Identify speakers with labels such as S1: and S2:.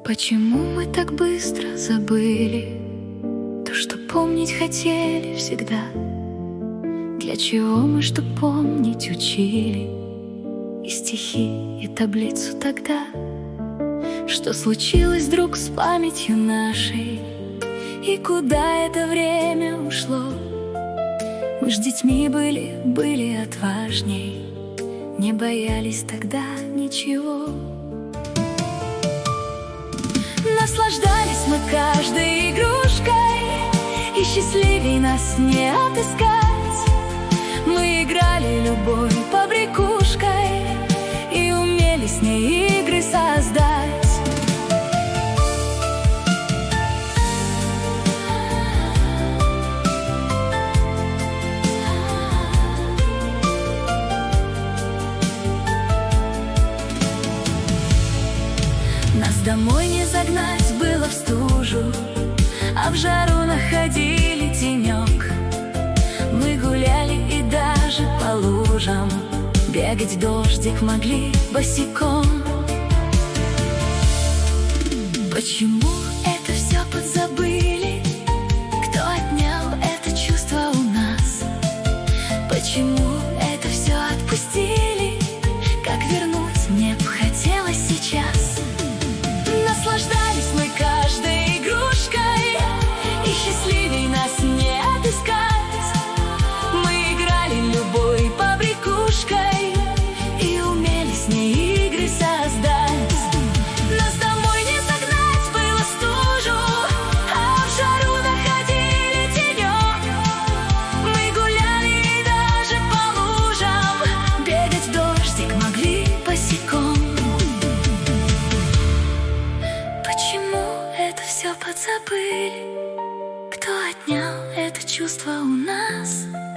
S1: Почему мы так быстро забыли то, что помнить хотели всегда? Для чего мы, что помнить, учили и стихи, и таблицу тогда? Что случилось вдруг с памятью нашей, и куда это время ушло? Мы ж детьми были отважней, не боялись тогда ничего. Наслаждались мы каждой игрушкой, и счастливей нас не отыскать. Мы играли любой побрякушкой и умели с ней игры создать. Нас домой не загнать было в стужу, а в жару находили тенек. Мы гуляли и даже по лужам бегать в дождик могли босиком. Почему это все подзабыли? Кто отнял это чувство у нас? Почему это все отпустили? Как вернуть мне б хотелось сейчас. Наслаждались мы каждой игрушкой, и счастливей нас не отыскать. Мы играли любой побрякушкой и умели с ней игры создать. Нас домой не загнать было в стужу, а в жару находили тенек. Мы гуляли и даже по лужам бегать в дождик могли босиком. Почему это все подзабыли? Кто отнял это чувство у нас?